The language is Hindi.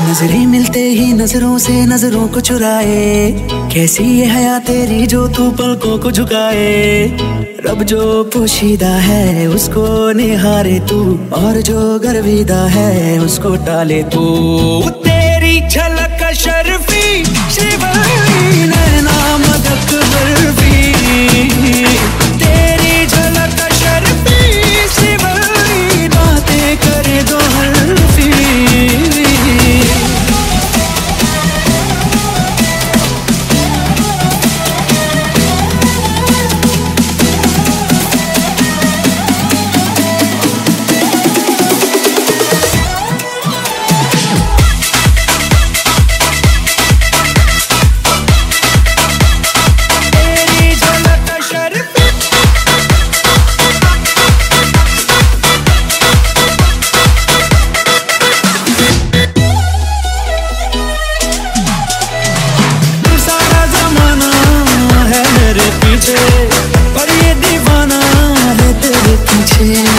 नजरें मिलते ही नजरों से नजरों को चुराए, कैसी ये हया तेरी जो तू पलकों को झुकाए। रब जो पोशीदा है उसको निहारे तू, और जो गर्विदा है उसको टाले तू। तेरी झलक शर्फी शिवानी नैना मदक बर्फी, तेरी झलक शर्फी शिवानी बातें करे दो हल्फी। पर ये दीवाना है तेरे पीछे।